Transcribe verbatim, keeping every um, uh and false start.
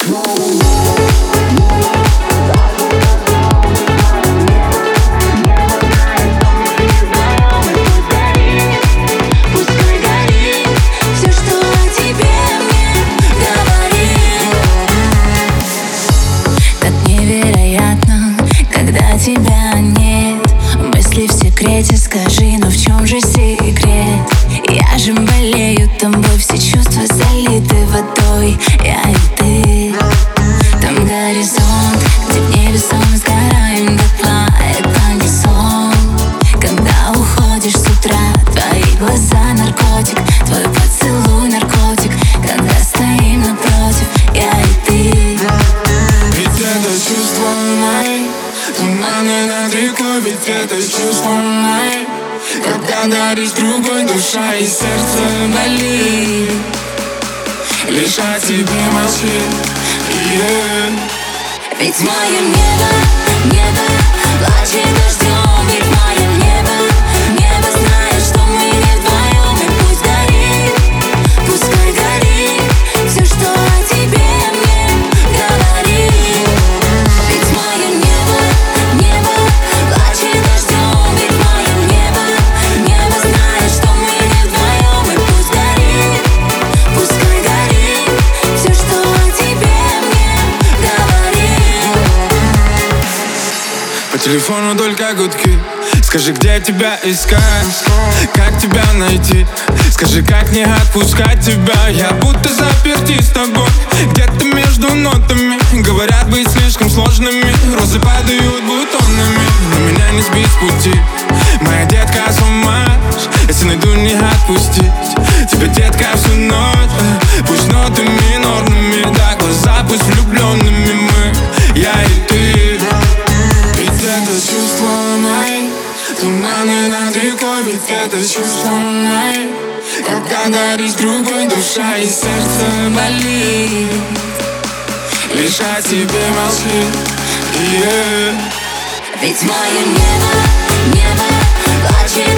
Тебя нет, мысли в секрете, скажи, ну в чем же секрет? Я же болею тобой, все чувства залиты водой, я и ты. Там горизонт, где в небе сон, мы сгораем дотла, это не сон. Когда уходишь с утра, твои глаза наркотик, твой поцелуй наркотик. Когда стоим напротив, я и ты. Ведь это чувство мои, туманы над рекой, ведь это чувство мои. Когда даришь другой, душа и сердце болит. Лишь о тебе молчит, yeah. Ведь мое небо, небо плачет дождем. Ведь мое небо, небо знает, что мы не вдвоем. И пусть горит, пускай горит все, что о тебе мне говорит. Ведь мое небо, небо плачет дождем. Ведь мое небо, небо знает, что мы не вдвоем. И пусть горит, пускай горит все, что о тебе мне говорит. По телефону только гудки. Скажи, где тебя искать, как тебя найти. Скажи, как не отпускать тебя. Я будто заперти с тобой где-то между нотами. Говорят, быть слишком сложными. Розы падают бутонами, но меня не сбить с пути. Моя детка, с ума, если найду, не отпустить тебя, детка, всю ночь. Пусть ноты минорными, да, глаза пусть влюбленными мы, я и ты. Ведь это чувство мои, туманы над рекой. Ведь это чувство мои. Когда даришь другой, душа и сердце болит. Лишь о тебе молчит, yeah. Ведь мое небо, небо плачет